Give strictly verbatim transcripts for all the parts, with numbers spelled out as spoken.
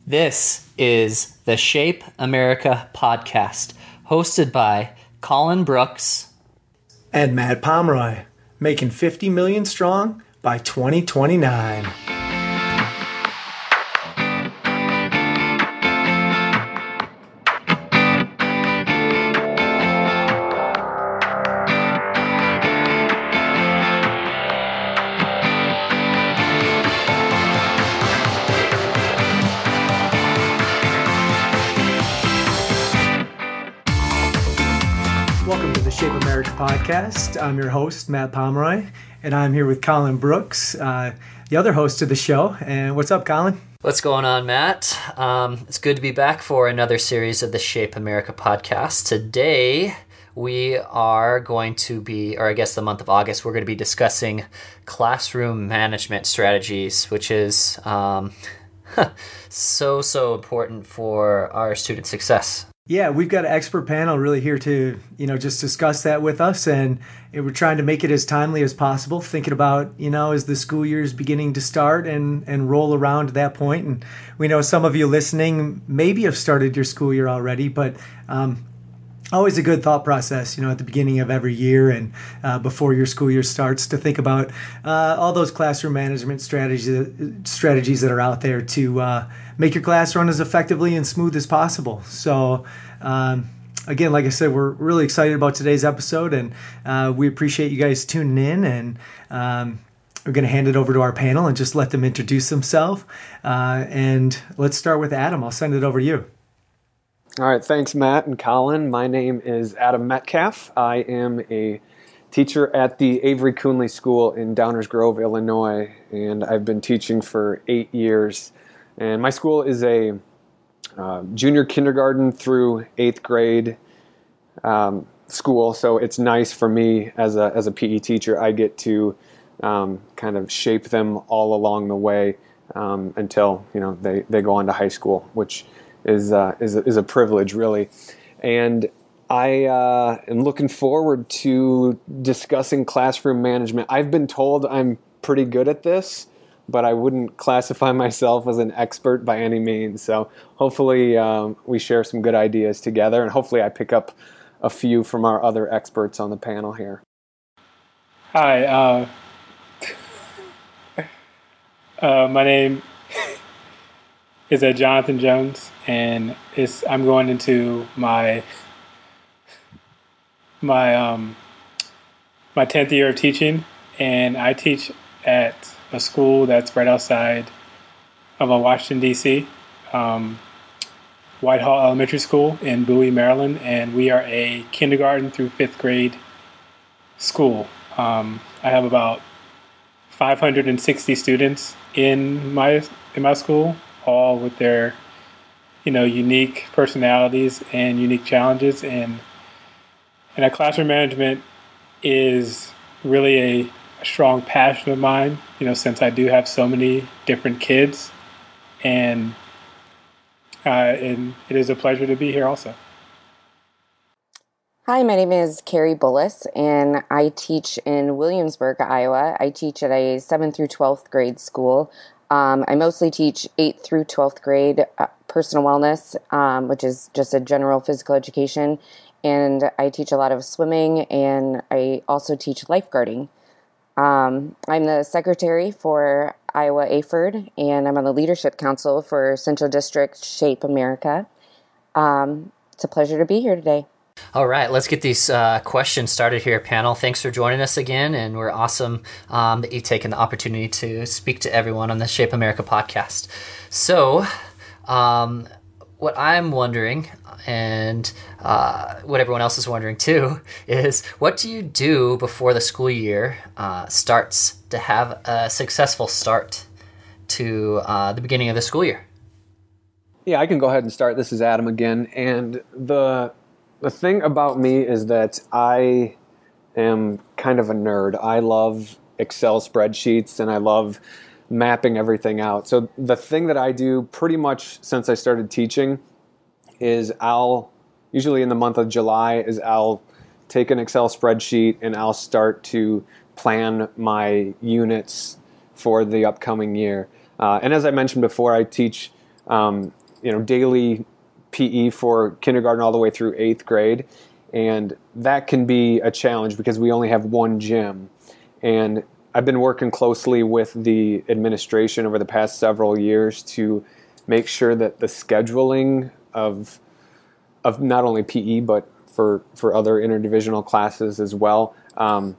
This is the Shape America podcast, hosted by Colin Brooks and Matt Pomeroy, making fifty million strong by twenty twenty-nine. Welcome to the Shape America podcast. I'm your host, Matt Pomeroy, and I'm here with Colin Brooks, uh, the other host of the show. And what's up, Colin? What's going on, Matt? Um, it's good to be back for another series of the Shape America podcast. Today, we are going to be, or I guess the month of August, we're going to be discussing classroom management strategies, which is um, so, so important for our student success. Yeah, we've got an expert panel really here to, you know, just discuss that with us, and we're trying to make it as timely as possible, thinking about, you know, as the school year is beginning to start and, and roll around to that point. And we know some of you listening maybe have started your school year already, but um, always a good thought process, you know, at the beginning of every year and uh, before your school year starts to think about uh, all those classroom management strategies, strategies that are out there to uh, make your class run as effectively and smooth as possible. So, um, again, like I said, we're really excited about today's episode, and uh, we appreciate you guys tuning in. And um, we're going to hand it over to our panel and just let them introduce themselves. Uh, and let's start with Adam. I'll send it over to you. All right, thanks, Matt and Colin. My name is Adam Metcalf. I am a teacher at the Avery Coonley School in Downers Grove, Illinois, and I've been teaching for eight years. And my school is a uh, junior kindergarten through eighth grade um, school, so it's nice for me as a as a P E teacher. I get to um, kind of shape them all along the way um, until you know they, they go on to high school, which is uh, is is a privilege, really. And I uh, am looking forward to discussing classroom management. I've been told I'm pretty good at this, but I wouldn't classify myself as an expert by any means. So hopefully um, we share some good ideas together, and hopefully I pick up a few from our other experts on the panel here. Hi, uh, uh, my name is uh, Jonathan Jones, and it's, I'm going into my my um, my tenth year of teaching, and I teach at a school that's right outside of Washington, D C, um, Whitehall Elementary School in Bowie, Maryland, and we are a kindergarten through fifth grade school. Um, I have about five hundred sixty students in my in my school, all with their, you know, unique personalities and unique challenges, and and a classroom management is really a, a strong passion of mine, you know, since I do have so many different kids, and uh, and it is a pleasure to be here also. Hi, my name is Carrie Bullis, and I teach in Williamsburg, Iowa. I teach at a seventh through twelfth grade school. Um, I mostly teach eighth through twelfth grade uh, personal wellness, um, which is just a general physical education. And I teach a lot of swimming, and I also teach lifeguarding. Um, I'm the secretary for Iowa A F E R D, and I'm on the leadership council for Central District Shape America. Um, it's a pleasure to be here today. All right, let's get these uh, questions started here, panel. Thanks for joining us again, and we're awesome um, that you've taken the opportunity to speak to everyone on the Shape America podcast. So, um, what I'm wondering, and uh, what everyone else is wondering too, is what do you do before the school year uh, starts to have a successful start to uh, the beginning of the school year? Yeah, I can go ahead and start. This is Adam again, and the The thing about me is that I am kind of a nerd. I love Excel spreadsheets, and I love mapping everything out. So the thing that I do pretty much since I started teaching is I'll, usually in the month of July, is I'll take an Excel spreadsheet and I'll start to plan my units for the upcoming year. Uh, and as I mentioned before, I teach um, you know, daily P E for kindergarten all the way through eighth grade. And that can be a challenge because we only have one gym. And I've been working closely with the administration over the past several years to make sure that the scheduling of of not only P E but for, for other interdivisional classes as well um,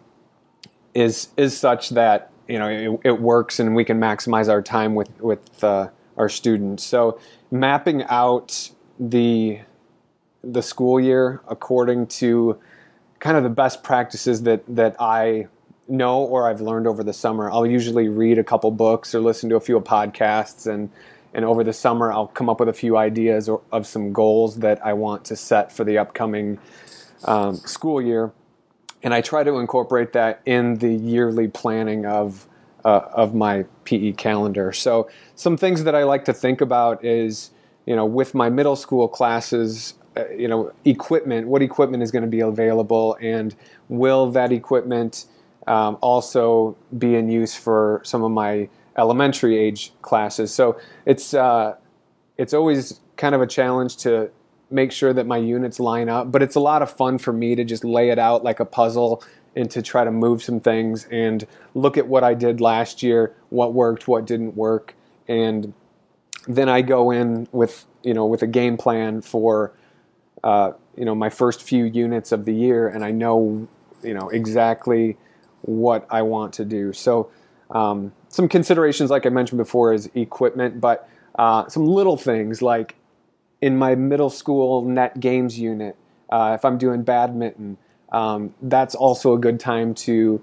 is is such that you know it, it works and we can maximize our time with with uh, our students. So mapping out the the school year according to kind of the best practices that that I know or I've learned over the summer. I'll usually read a couple books or listen to a few podcasts, and and over the summer I'll come up with a few ideas or, of some goals that I want to set for the upcoming um, school year, and I try to incorporate that in the yearly planning of uh, of my P E calendar. So some things that I like to think about is, you know, with my middle school classes, uh, you know, equipment, what equipment is going to be available, and will that equipment um, also be in use for some of my elementary age classes? So it's uh, it's always kind of a challenge to make sure that my units line up, but it's a lot of fun for me to just lay it out like a puzzle and to try to move some things and look at what I did last year, what worked, what didn't work, and then I go in with, you know, with a game plan for, uh, you know, my first few units of the year, and I know, you know, exactly what I want to do. So um, some considerations, like I mentioned before, is equipment, but uh, some little things like in my middle school net games unit, uh, if I'm doing badminton, um, that's also a good time to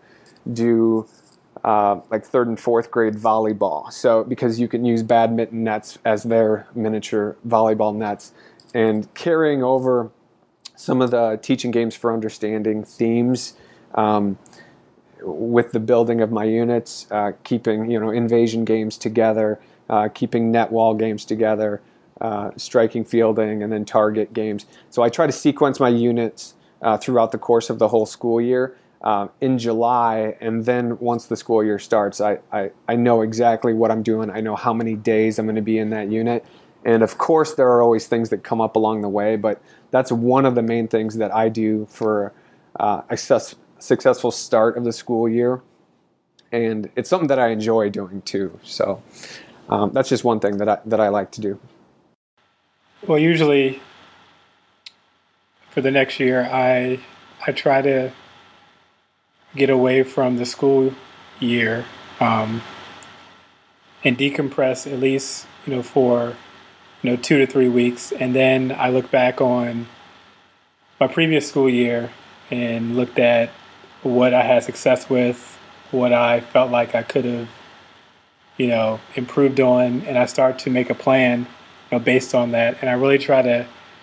do Uh, like third and fourth grade volleyball. So because you can use badminton nets as their miniature volleyball nets, and carrying over some of the teaching games for understanding themes um, with the building of my units, uh, keeping, you know, invasion games together, uh, keeping net wall games together, uh, striking, fielding, and then target games. So I try to sequence my units uh, throughout the course of the whole school year. Uh, in July, and then once the school year starts, I, I, I know exactly what I'm doing. I know how many days I'm going to be in that unit. And of course, there are always things that come up along the way, but that's one of the main things that I do for uh, a success, successful start of the school year. And it's something that I enjoy doing too. So um, that's just one thing that I, that I like to do. Well, usually for the next year, I I try to get away from the school year um, and decompress at least, you know, for, you know, two to three weeks. And then I look back on my previous school year and looked at what I had success with, what I felt like I could have, you know, improved on. And I start to make a plan, you know, based on that. And I really try to,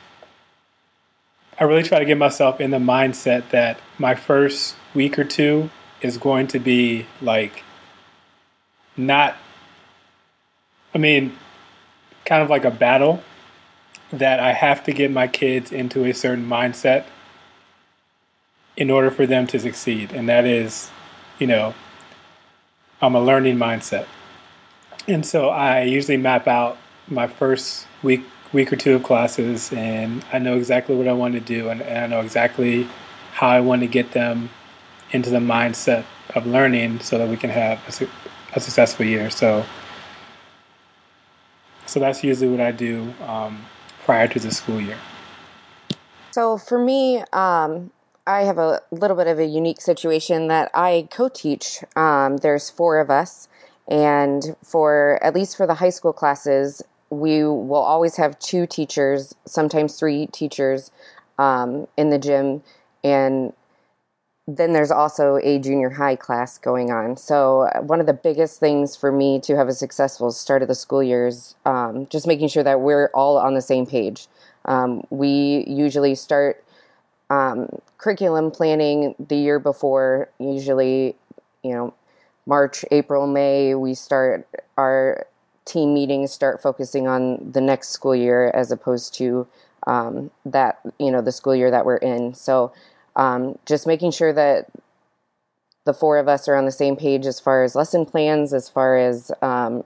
I really try to get myself in the mindset that my first week or two is going to be like not, I mean, kind of like a battle that I have to get my kids into a certain mindset in order for them to succeed. And that is, you know, I'm a learning mindset. And so I usually map out my first week week or two of classes, and I know exactly what I want to do, and, and I know exactly how I want to get them into the mindset of learning so that we can have a, su- a successful year. So so that's usually what I do um, prior to the school year. So for me, um, I have a little bit of a unique situation that I co-teach. Um, there's four of us, and for at least for the high school classes, we will always have two teachers, sometimes three teachers um, in the gym. And then there's also a junior high class going on. So one of the biggest things for me to have a successful start of the school year is um, just making sure that we're all on the same page. Um, we usually start um, curriculum planning the year before, usually, you know, March, April, May, we start our team meetings, start focusing on the next school year as opposed to um, that, you know, the school year that we're in. So um, just making sure that the four of us are on the same page as far as lesson plans, as far as um,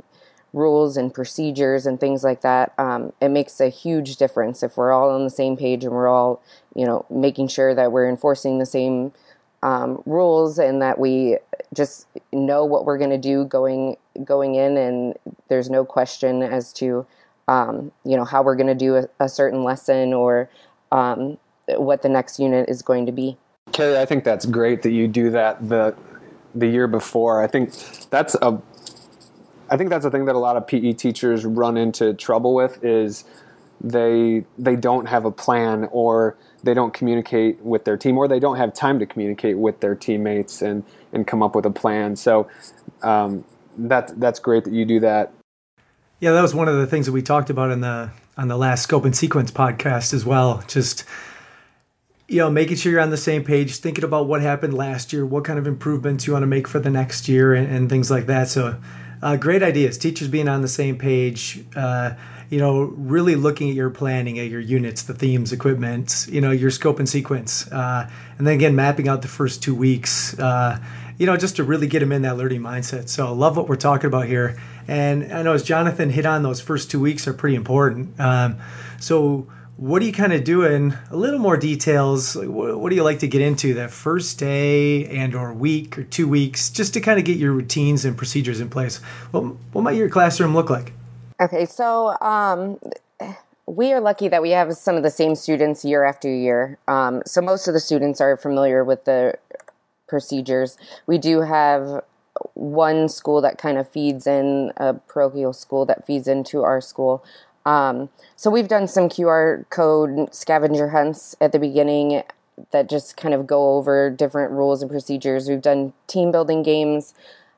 rules and procedures and things like that. Um, it makes a huge difference if we're all on the same page and we're all, you know, making sure that we're enforcing the same um, rules and that we just know what we're going to do going going in, and there's no question as to, um, you know, how we're going to do a, a certain lesson or um, what the next unit is going to be. Carrie, I think that's great that you do that the the year before. I think that's a I think that's a thing that a lot of P E teachers run into trouble with is they they don't have a plan, or they don't communicate with their team, or they don't have time to communicate with their teammates and, and come up with a plan. So um, that that's great that you do that. Yeah, that was one of the things that we talked about in the on the last Scope and Sequence podcast as well. Just, you know, making sure you're on the same page, thinking about what happened last year, what kind of improvements you want to make for the next year, and, and things like that. So uh, great ideas. Teachers being on the same page, uh, you know, really looking at your planning, at your units, the themes, equipment, you know, your scope and sequence. Uh, and then again, mapping out the first two weeks, uh, you know, just to really get them in that learning mindset. So I love what we're talking about here. And I know as Jonathan hit on, those first two weeks are pretty important. Um, so what are you kind of doing? A little more details. What, what do you like to get into that first day and or week or two weeks, just to kind of get your routines and procedures in place? What, what might your classroom look like? Okay, so um, we are lucky that we have some of the same students year after year. Um, so most of the students are familiar with the procedures. We do have one school that kind of feeds in, a parochial school that feeds into our school. Um, so we've done some Q R code scavenger hunts at the beginning that just kind of go over different rules and procedures. We've done team building games.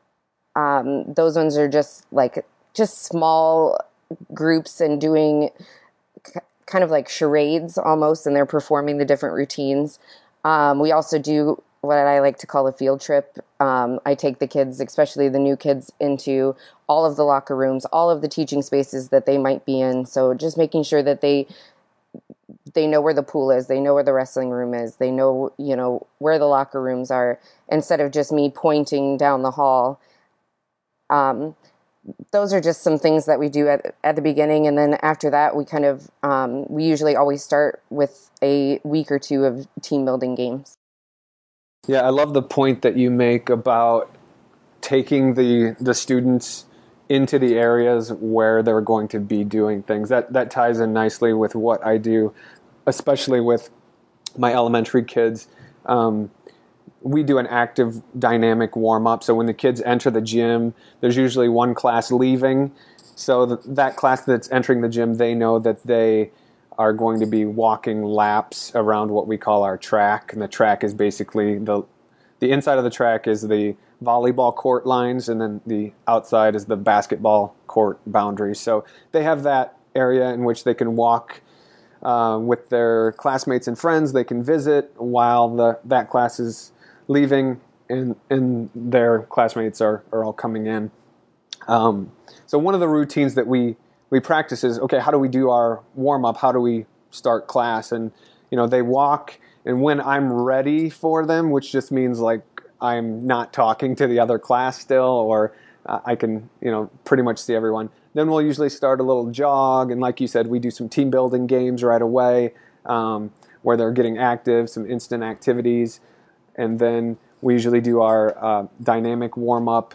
Um, those ones are just like just small groups and doing c- kind of like charades almost, and they're performing the different routines. Um, we also do what I like to call a field trip. Um, I take the kids, especially the new kids, into all of the locker rooms, all of the teaching spaces that they might be in. So just making sure that they they know where the pool is, they know where the wrestling room is, they know, you know, where the locker rooms are, instead of just me pointing down the hall. Um, those are just some things that we do at, at the beginning. And then after that, we kind of, um, we usually always start with a week or two of team building games. Yeah, I love the point that you make about taking the the students into the areas where they're going to be doing things. That that ties in nicely with what I do, especially with my elementary kids. Um, we do an active dynamic warm-up. So when the kids enter the gym, there's usually one class leaving. So th- that class that's entering the gym, they know that they are going to be walking laps around what we call our track. And the track is basically, the the inside of the track is the volleyball court lines, and then the outside is the basketball court boundary. So they have that area in which they can walk uh, with their classmates and friends. They can visit while the that class is leaving, and, and their classmates are, are all coming in. Um, so one of the routines that we, we practice is, okay, how do we do our warm-up? How do we start class? And, you know, they walk, and when I'm ready for them, which just means like I'm not talking to the other class still, or uh, I can, you know, pretty much see everyone, then we'll usually start a little jog. And like you said, we do some team building games right away um, where they're getting active, some instant activities. And then we usually do our uh, dynamic warm-up.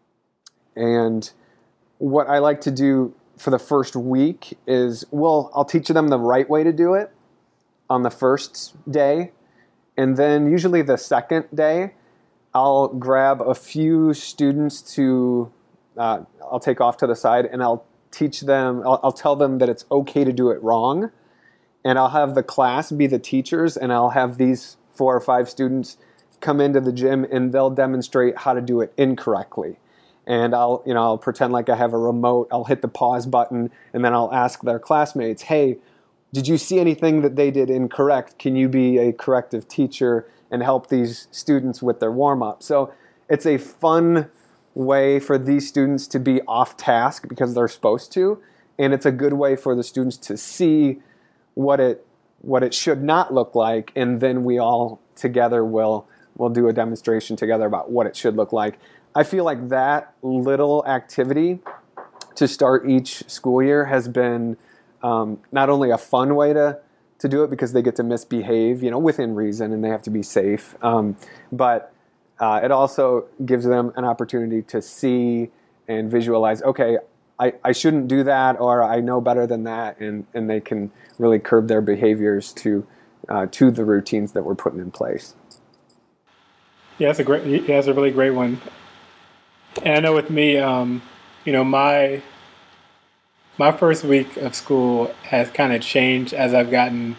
And what I like to do for the first week is, well, I'll teach them the right way to do it on the first day. And then usually the second day, I'll grab a few students to, uh, I'll take off to the side, and I'll teach them, I'll, I'll tell them that it's okay to do it wrong. And I'll have the class be the teachers, and I'll have these four or five students come into the gym, and they'll demonstrate how to do it incorrectly. And I'll, you know, I'll pretend like I have a remote. I'll hit the pause button, and then I'll ask their classmates, hey, did you see anything that they did incorrect? Can you be a corrective teacher and help these students with their warm-up? So it's a fun way for these students to be off task because they're supposed to, and it's a good way for the students to see what it what it should not look like, and then we all together will will do a demonstration together about what it should look like. I feel like that little activity to start each school year has been um, not only a fun way to to do it because they get to misbehave, you know, within reason, and they have to be safe, um, but uh, it also gives them an opportunity to see and visualize, okay, I, I shouldn't do that, or I know better than that, and, and they can really curb their behaviors to uh, to the routines that we're putting in place. Yeah, that's a great. Yeah, that's a really great one. And I know with me, um, you know, my my first week of school has kind of changed as I've gotten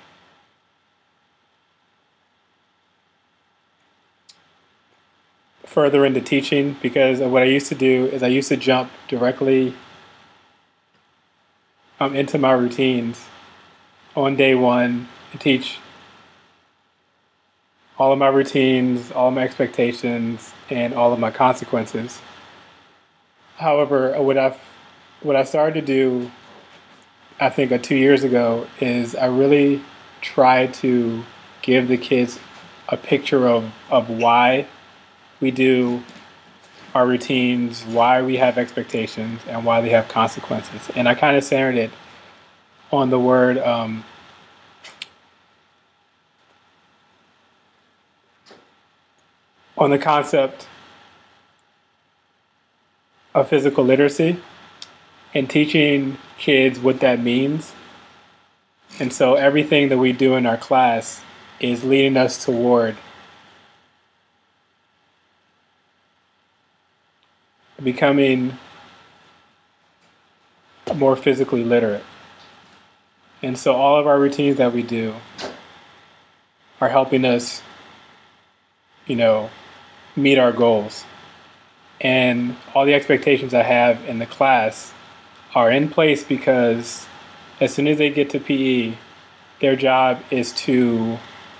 further into teaching, because what I used to do is I used to jump directly um, into my routines on day one and teach all of my routines, all of my expectations, and all of my consequences. However, what I've what I started to do, I think, uh, two years ago, is I really tried to give the kids a picture of, of why we do our routines, why we have expectations, and why they have consequences. And I kind of centered it on the word um, on the concept of physical literacy and teaching kids what that means. And so everything that we do in our class is leading us toward becoming more physically literate. And so all of our routines that we do are helping us, you know, meet our goals. And all the expectations I have in the class are in place because as soon as they get to P E, their job is to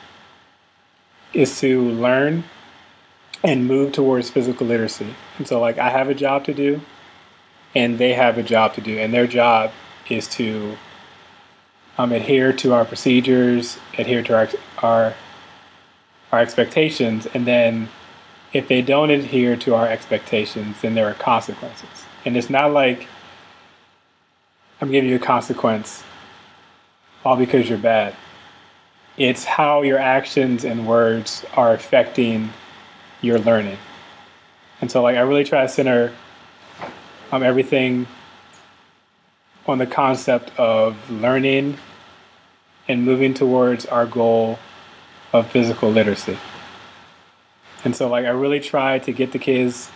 is to learn and move towards physical literacy. And so, like, I have a job to do, and they have a job to do, and their job is to um, adhere to our procedures, adhere to our our our expectations, and then if they don't adhere to our expectations, then there are consequences. And it's not like I'm giving you a consequence all because you're bad. It's how your actions and words are affecting your learning. And so, like, I really try to center um, everything on the concept of learning and moving towards our goal of physical literacy. And so, like, I really try to get the kids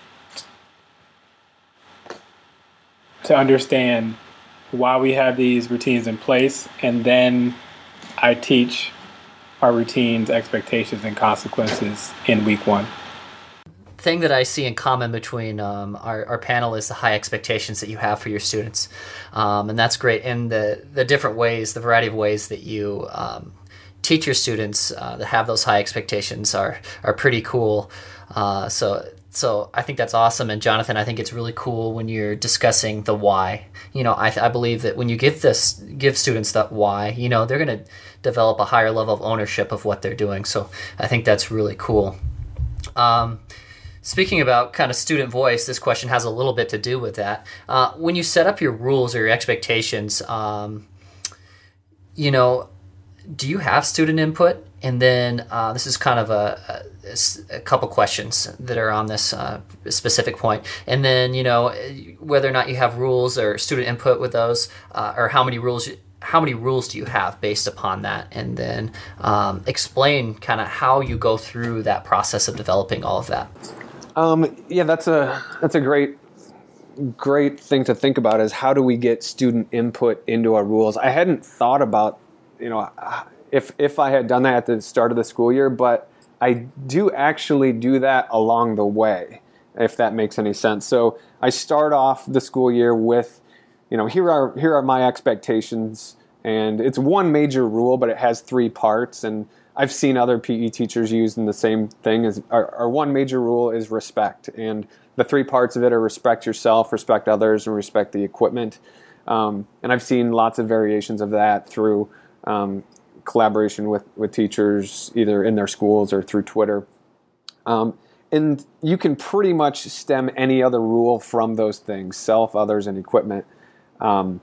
to understand why we have these routines in place, and then I teach our routines, expectations, and consequences in week one. Thing that I see in common between um, our, our panel is the high expectations that you have for your students. Um, and that's great. And the, the different ways, the variety of ways that you um, teach your students uh, that have those high expectations are, are pretty cool. Uh, so So I think that's awesome. And Jonathan, I think it's really cool when you're discussing the why. You know, I, I believe that when you give this, give students that why, you know, they're going to develop a higher level of ownership of what they're doing. So I think that's really cool. Um, speaking about kind of student voice, this question has a little bit to do with that. Uh, when you set up your rules or your expectations, um, you know, do you have student input? And then uh, this is kind of a, a, a couple questions that are on this uh, specific point. And then, you know, whether or not you have rules or student input with those, uh, or how many rules how many rules do you have based upon that? And then um, explain kind of how you go through that process of developing all of that. Um, yeah, that's a that's a great great thing to think about, is how do we get student input into our rules? I hadn't thought about, you know, if if I had done that at the start of the school year, but I do actually do that along the way, if that makes any sense. So I start off the school year with, you know, here are here are my expectations, and it's one major rule, but it has three parts. And I've seen other P E teachers using the same thing. As our, our one major rule is respect, and the three parts of it are respect yourself, respect others, and respect the equipment. Um, and I've seen lots of variations of that through um, collaboration with, with teachers, either in their schools or through Twitter. Um, and you can pretty much stem any other rule from those things: self, others, and equipment. Um,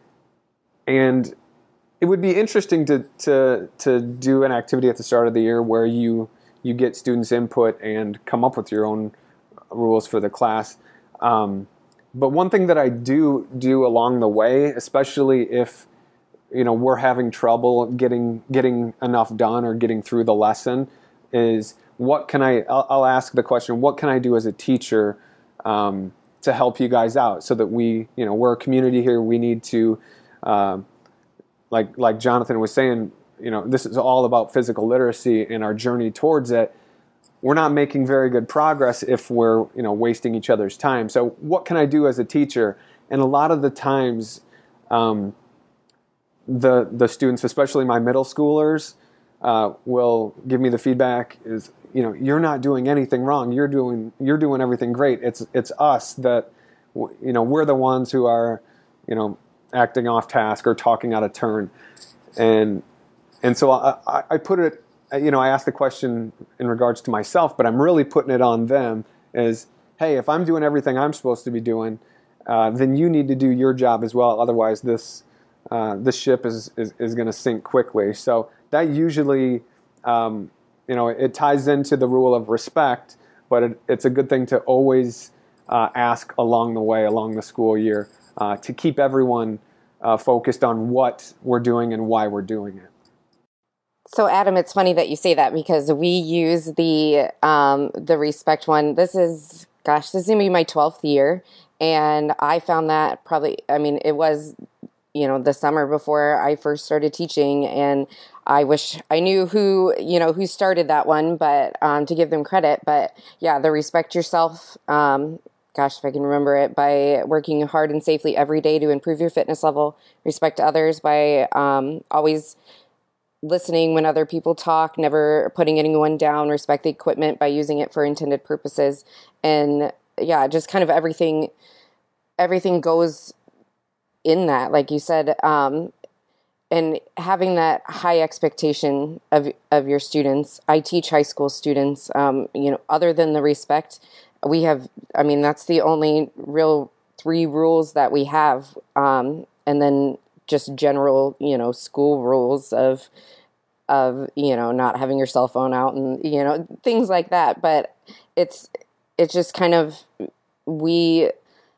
and it would be interesting to to to do an activity at the start of the year where you you get students' input and come up with your own rules for the class. Um, but one thing that I do do along the way, especially if you know we're having trouble getting getting enough done or getting through the lesson, is what can I? I'll, I'll ask the question: what can I do as a teacher um, to help you guys out, so that we, you know, we're a community here. We need to, uh, like like Jonathan was saying, you know, this is all about physical literacy and our journey towards it. We're not making very good progress if we're, you know, wasting each other's time. So what can I do as a teacher? And a lot of the times, um, the the students, especially my middle schoolers, uh, will give me the feedback is, you know, you're not doing anything wrong. You're doing you're doing everything great. It's it's us that, you know, we're the ones who are, you know, acting off task or talking out of turn. And and so I, I, I put it, you know, I asked the question in regards to myself, but I'm really putting it on them is, hey, if I'm doing everything I'm supposed to be doing, uh, then you need to do your job as well. Otherwise, this uh, this ship is is, is going to sink quickly. So that usually, um, you know, it ties into the rule of respect, but it, it's a good thing to always uh, ask along the way, along the school year, uh, to keep everyone uh, focused on what we're doing and why we're doing it. So, Adam, it's funny that you say that because we use the um, the respect one. This is, gosh, this is going to be my twelfth year. And I found that probably, I mean, it was, you know, the summer before I first started teaching. And I wish I knew who, you know, who started that one, but um, to give them credit. But yeah, the respect yourself, um, gosh, if I can remember it, by working hard and safely every day to improve your fitness level, respect others by um, always listening when other people talk, never putting anyone down, respect the equipment by using it for intended purposes. And yeah, just kind of everything, everything goes in that, like you said, um, and having that high expectation of, of your students. I teach high school students, um, you know, other than the respect, we have, I mean, that's the only real three rules that we have. Um, and then just general, you know, school rules of, of, you know, not having your cell phone out and, you know, things like that. But it's, it's just kind of, we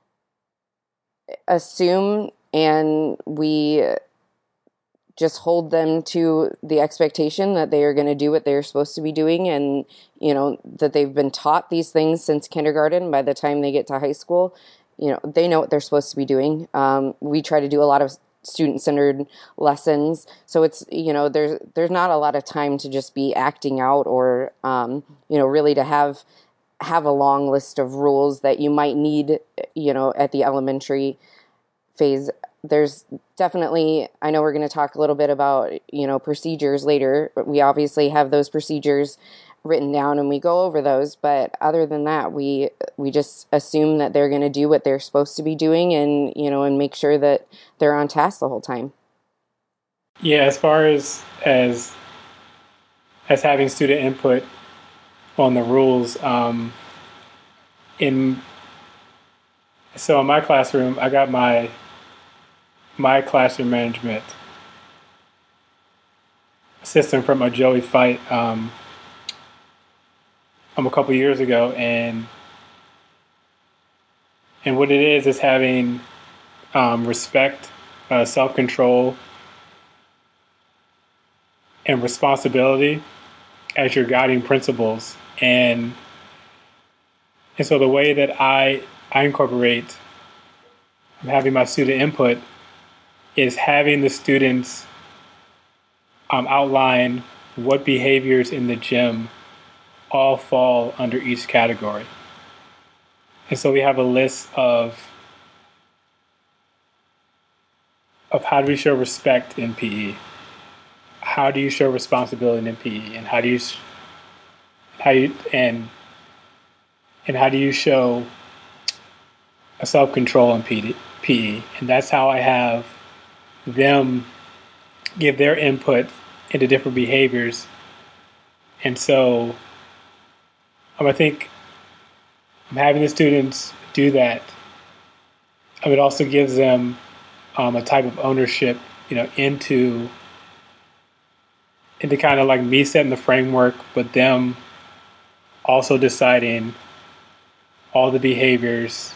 assume and we just hold them to the expectation that they are going to do what they're supposed to be doing. And, you know, that they've been taught these things since kindergarten. By the time they get to high school, you know, they know what they're supposed to be doing. Um, we try to do a lot of student-centered lessons. So it's, you know, there's, there's not a lot of time to just be acting out or, um, you know, really to have, have a long list of rules that you might need, you know, at the elementary phase. There's definitely, I know we're going to talk a little bit about, you know, procedures later, but we obviously have those procedures written down and we go over those. But other than that, we, we just assume that they're going to do what they're supposed to be doing and, you know, and make sure that they're on task the whole time. Yeah. As far as, as, as having student input on the rules, um, in, so in my classroom, I got my, my classroom management system from a Joey Fight, um, um, a couple years ago, and and what it is is having um, respect, uh, self-control, and responsibility as your guiding principles. And and so the way that I I incorporate having my student input is having the students um, outline what behaviors in the gym all fall under each category. And so we have a list of of how do we show respect in P E? How do you show responsibility in P E? And how do you how you and and how do you show a self-control in P E? And that's how I have them give their input into different behaviors. And so um, I think having the students do that, it also gives them um, a type of ownership, you know, into into kind of like me setting the framework, but them also deciding all the behaviors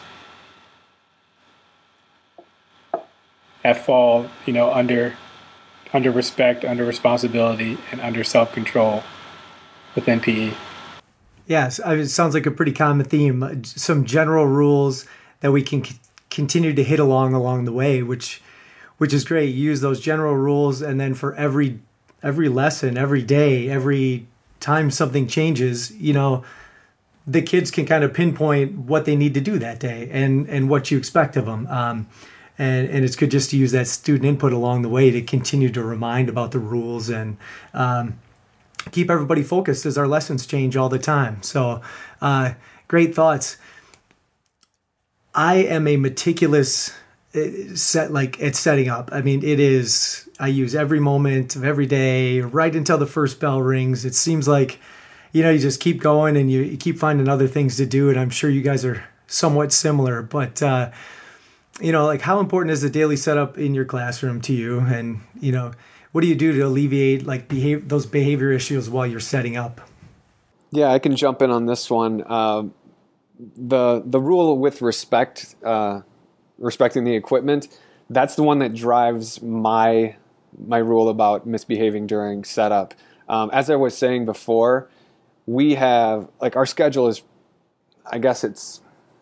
that fall, you know, under under respect, under responsibility, and under self-control within P E. Yes, I mean, it sounds like a pretty common theme. Some general rules that we can c- continue to hit along along the way, which which is great. You use those general rules, and then for every every lesson, every day, every time something changes, you know, the kids can kind of pinpoint what they need to do that day and and what you expect of them. Um, and and it's good just to use that student input along the way to continue to remind about the rules and um, keep everybody focused as our lessons change all the time. So uh, great thoughts. I am a meticulous set like at setting up. I mean, it is, I use every moment of every day right until the first bell rings. It seems like, you know, you just keep going and you, you keep finding other things to do. And I'm sure you guys are somewhat similar, but, uh, you know, like how important is the daily setup in your classroom to you? And, you know, what do you do to alleviate like behave those behavior issues while you're setting up? Yeah, I can jump in on this one. Uh, the the rule with respect, uh, respecting the equipment, that's the one that drives my my rule about misbehaving during setup. Um, as I was saying before, we have like our schedule is, I guess it's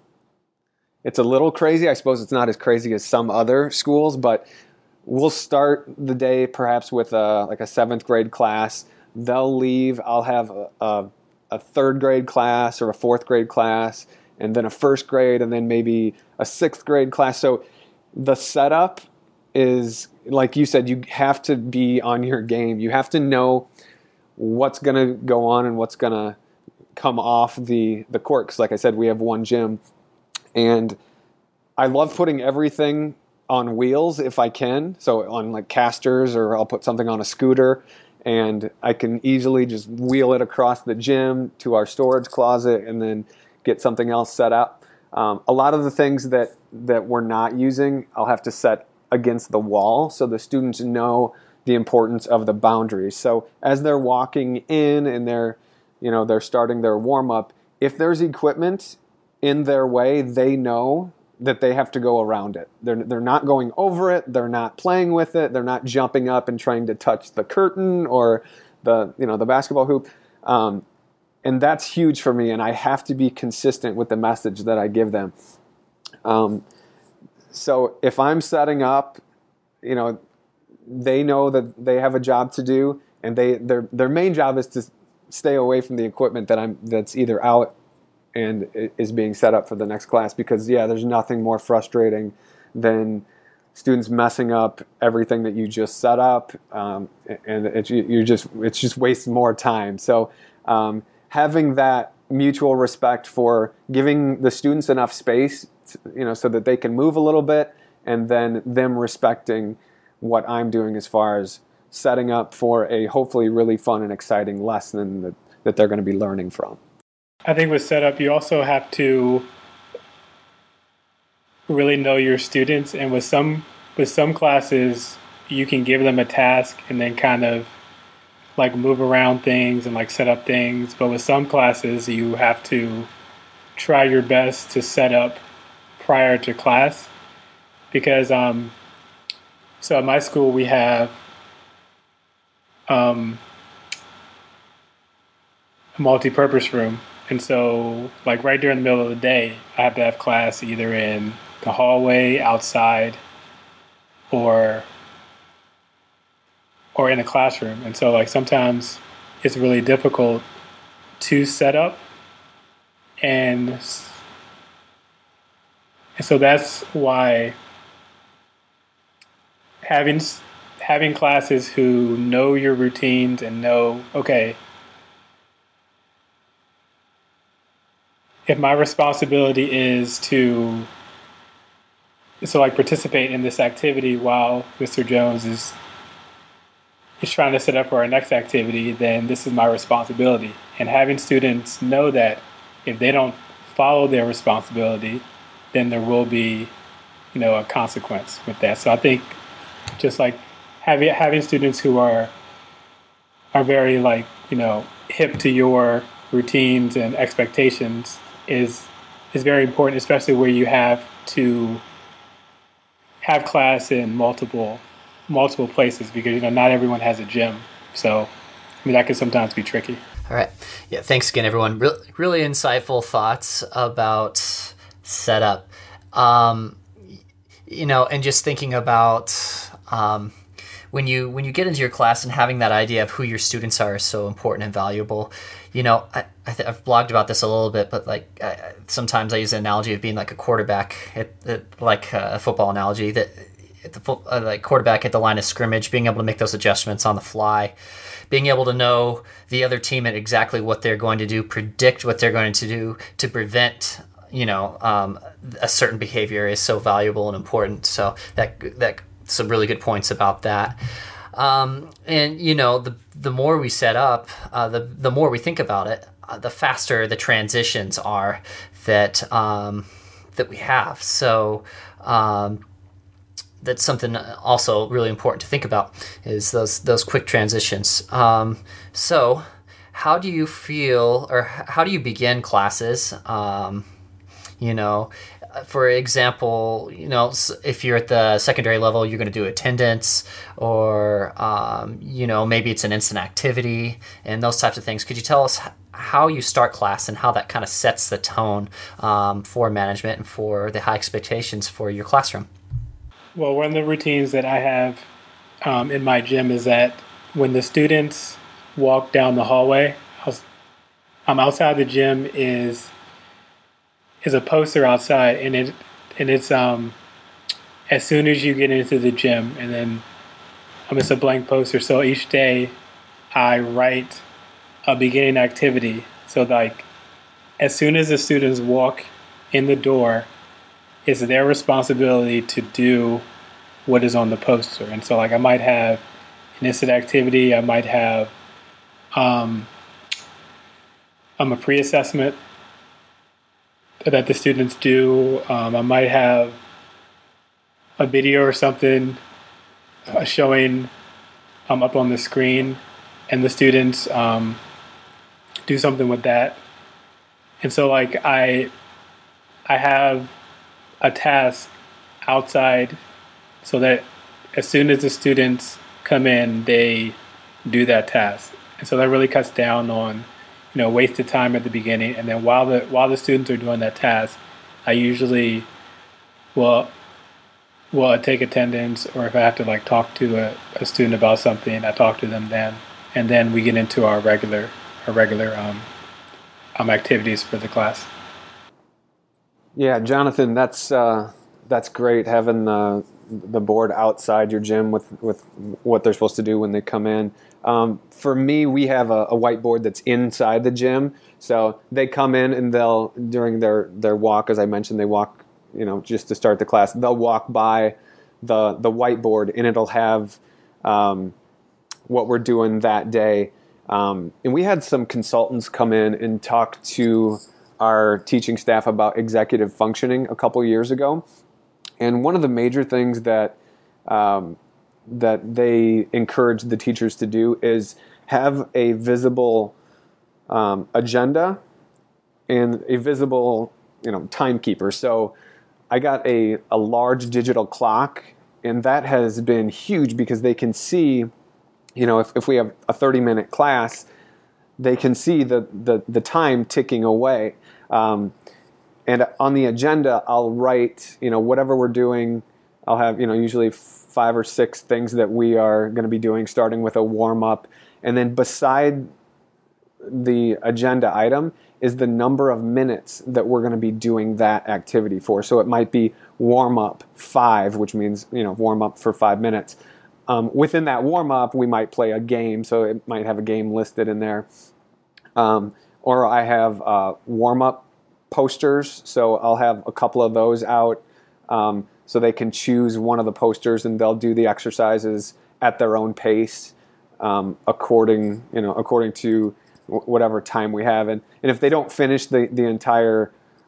it's a little crazy. I suppose it's not as crazy as some other schools, but we'll start the day perhaps with a like a seventh grade class. They'll leave. I'll have a, a, a third grade class or a fourth grade class, and then a first grade, and then maybe a sixth grade class. So the setup is, like you said, you have to be on your game. You have to know what's going to go on and what's going to come off the, the court. Because like I said, we have one gym. And I love putting everything on wheels if I can. So on like casters, or I'll put something on a scooter, and I can easily just wheel it across the gym to our storage closet and then get something else set up. Um, a lot of the things that, that we're not using, I'll have to set against the wall so the students know the importance of the boundaries. So as they're walking in and they're, you know, they're starting their warm up, if there's equipment in their way, they know that they have to go around it. They're they're not going over it. They're not playing with it. They're not jumping up and trying to touch the curtain or the you know the basketball hoop. Um, and that's huge for me. And I have to be consistent with the message that I give them. Um, so if I'm setting up, you know, they know that they have a job to do, and they their their main job is to stay away from the equipment that I'm that's either out and is being set up for the next class. Because yeah, there's nothing more frustrating than students messing up everything that you just set up, um, and it, you're just it's just wasting more time. So um, having that mutual respect for giving the students enough space, to, you know, so that they can move a little bit, and then them respecting what I'm doing as far as setting up for a hopefully really fun and exciting lesson that, that they're going to be learning from. I think with setup, you also have to really know your students, and with some with some classes, you can give them a task and then kind of like move around things and like set up things. But with some classes, you have to try your best to set up prior to class, because um, so at my school we have um, a multi-purpose room. And so, like right during the middle of the day, I have to have class either in the hallway, outside, or or in a classroom. And so, like sometimes it's really difficult to set up, and and so that's why having having classes who know your routines and know, okay, if my responsibility is to, so like participate in this activity while Mister Jones is is trying to set up for our next activity, then this is my responsibility. And having students know that if they don't follow their responsibility, then there will be, you know, a consequence with that. So I think just like having having students who are are very like, you know, hip to your routines and expectations is is very important, especially where you have to have class in multiple multiple places, because, you know, not everyone has a gym. So, I mean, that can sometimes be tricky. All right. Yeah. Thanks again, everyone. Re- really insightful thoughts about setup. Um, you know, and just thinking about um, when you when you get into your class and having that idea of who your students are is so important and valuable. You know, I, I th- I've blogged about this a little bit, but like I, sometimes I use an analogy of being like a quarterback, at, at, like a football analogy, that at the fo- uh, like quarterback at the line of scrimmage, being able to make those adjustments on the fly, being able to know the other team and exactly what they're going to do, predict what they're going to do to prevent, you know, um, a certain behavior is so valuable and important. So that that some really good points about that. Um, and, you know, the the more we set up, uh, the the more we think about it, uh, the faster the transitions are that um, that we have. So um, that's something also really important to think about, is those those quick transitions. Um, so how do you feel, or how do you begin classes? Um, you know, for example, you know, if you're at the secondary level, you're going to do attendance, or, um, you know, maybe it's an instant activity and those types of things. Could you tell us how you start class and how that kind of sets the tone um, for management and for the high expectations for your classroom? Well, one of the routines that I have um, in my gym is that when the students walk down the hallway, um, outside the gym is is a poster outside, and it and it's um as soon as you get into the gym, and then um, it's a blank poster. So each day I write a beginning activity. So like as soon as the students walk in the door, it's their responsibility to do what is on the poster. And so like I might have an instant activity, I might have um, um a pre-assessment that the students do. Um, I might have a video or something uh, showing um, up on the screen, and the students um, do something with that. And so like I, I have a task outside so that as soon as the students come in, they do that task. And so that really cuts down on, you know, wasted time at the beginning. And then while the while the students are doing that task, I usually will will take attendance, or if I have to like talk to a, a student about something, I talk to them then, and then we get into our regular our regular um, um activities for the class. Yeah, Jonathan, that's uh, that's great, having the the board outside your gym with with what they're supposed to do when they come in. Um, for me, we have a, a whiteboard that's inside the gym, so they come in and they'll, during their, their walk, as I mentioned, they walk, you know, just to start the class, they'll walk by the the whiteboard, and it'll have um, what we're doing that day. Um, and we had some consultants come in and talk to our teaching staff about executive functioning a couple years ago, and one of the major things that um, that they encourage the teachers to do is have a visible um, agenda and a visible, you know, timekeeper. So I got a, a large digital clock, and that has been huge because they can see, you know, if, if we have a thirty minute class, they can see the, the, the time ticking away. Um, and on the agenda, I'll write, you know, whatever we're doing. I'll have, you know, usually five or six things that we are going to be doing, starting with a warm-up. And then beside the agenda item is the number of minutes that we're going to be doing that activity for. So it might be warm-up five, which means, you know, warm-up for five minutes. Um, within that warm-up, we might play a game, so it might have a game listed in there. Um, or I have uh, warm-up posters, so I'll have a couple of those out. Um, So they can choose one of the posters, and they'll do the exercises at their own pace, um, according you know according to w- whatever time we have. And, and if they don't finish the the entire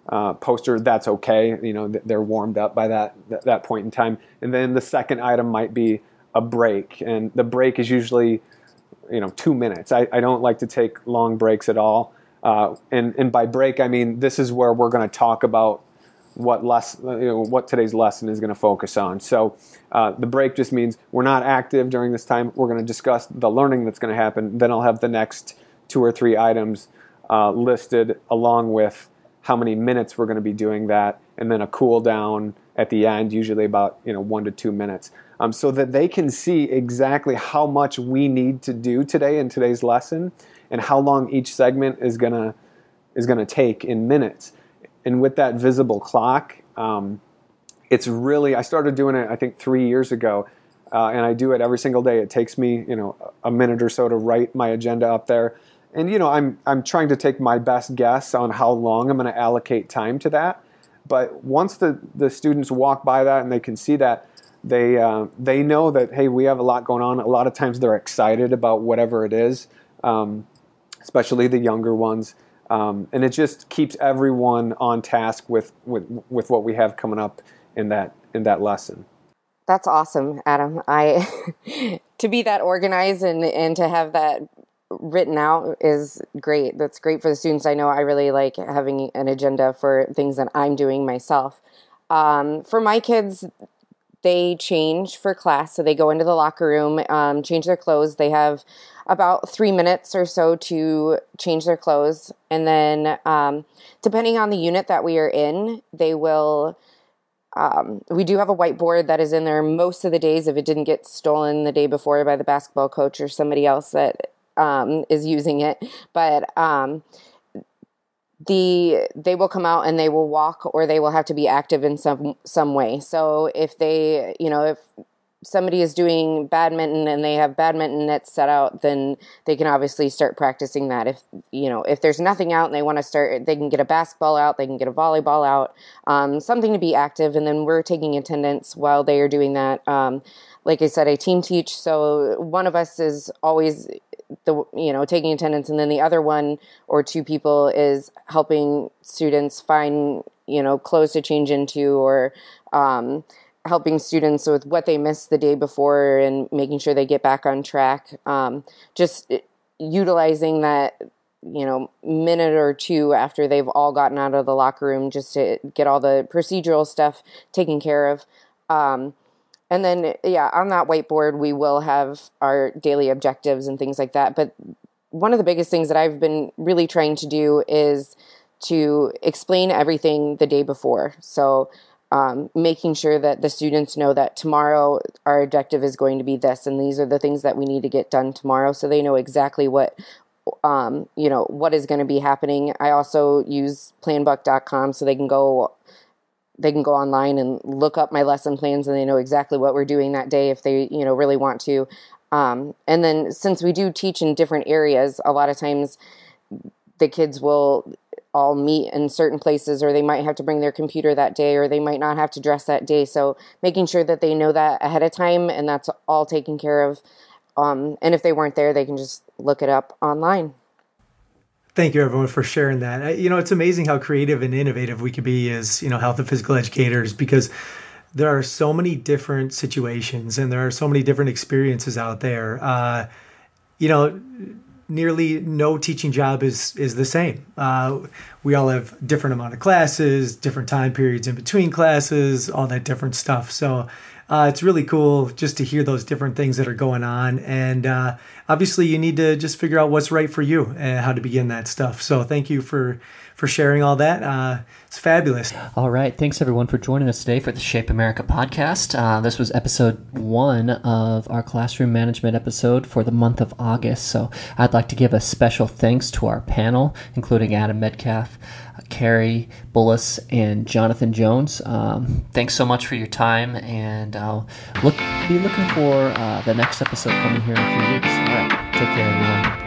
uh, poster, that's okay. You know, they're warmed up by that, that that point in time. And then the second item might be a break, and the break is usually, you know, two minutes. I, I don't like to take long breaks at all. Uh, and and by break, I mean this is where we're going to talk about what less, you know, what today's lesson is going to focus on. So uh, the break just means we're not active during this time. We're going to discuss the learning that's going to happen. Then I'll have the next two or three items uh, listed along with how many minutes we're going to be doing that, and then a cool down at the end, usually about, you know, one to two minutes, um, so that they can see exactly how much we need to do today in today's lesson and how long each segment is gonna is gonna take in minutes. And with that visible clock, um, it's really, I started doing it I think three years ago, uh, and I do it every single day. It takes me, you know, a minute or so to write my agenda up there. And, you know, I'm I'm trying to take my best guess on how long I'm going to allocate time to that. But once the, the students walk by that and they can see that, they uh, they know that, hey, we have a lot going on. A lot of times they're excited about whatever it is, um, especially the younger ones. Um, and it just keeps everyone on task with, with with what we have coming up in that in that lesson. That's awesome, Adam. I to be that organized and, and to have that written out is great. That's great for the students. I know I really like having an agenda for things that I'm doing myself. Um, for my kids, they change for class. So they go into the locker room, um, change their clothes. They have about three minutes or so to change their clothes. And then um, depending on the unit that we are in, they will... Um, we do have a whiteboard that is in there most of the days if it didn't get stolen the day before by the basketball coach or somebody else that um, is using it. But um, the they will come out and they will walk, or they will have to be active in some some way. So if they, you know, if somebody is doing badminton and they have badminton nets set out, then they can obviously start practicing that. If, you know, if there's nothing out and they want to start, they can get a basketball out, they can get a volleyball out, um, something to be active. And then we're taking attendance while they are doing that. Um, like I said, I team teach. So one of us is always the, you know, taking attendance. And then the other one or two people is helping students find, you know, clothes to change into, or, um, helping students with what they missed the day before and making sure they get back on track. Um, just utilizing that, you know, minute or two after they've all gotten out of the locker room just to get all the procedural stuff taken care of. Um, and then, yeah, on that whiteboard, we will have our daily objectives and things like that. But one of the biggest things that I've been really trying to do is to explain everything the day before. So Um, making sure that the students know that tomorrow our objective is going to be this, and these are the things that we need to get done tomorrow, so they know exactly what, um, you know, what is going to be happening. I also use plan book dot com, so they can go, they can go online and look up my lesson plans, and they know exactly what we're doing that day if they, you know, really want to. Um, and then since we do teach in different areas, a lot of times the kids will all meet in certain places, or they might have to bring their computer that day, or they might not have to dress that day. So making sure that they know that ahead of time, and that's all taken care of. Um, and if they weren't there, they can just look it up online. Thank you, everyone, for sharing that. I, you know, it's amazing how creative and innovative we could be as, you know, health and physical educators, because there are so many different situations and there are so many different experiences out there. Uh, you know, nearly no teaching job is is the same. Uh, we all have different amount of classes, different time periods in between classes, all that different stuff. So uh, it's really cool just to hear those different things that are going on. And uh, obviously you need to just figure out what's right for you and how to begin that stuff. So thank you for, for sharing all that. Uh, it's fabulous. All right. Thanks, everyone, for joining us today for the Shape America podcast. Uh, this was episode one of our classroom management episode for the month of August. So I'd like to give a special thanks to our panel, including Adam Metcalf, Carrie Bullis, and Jonathan Jones. Um, thanks so much for your time, and I'll look, be looking for uh, the next episode coming here in a few weeks. All right. Take care, everyone.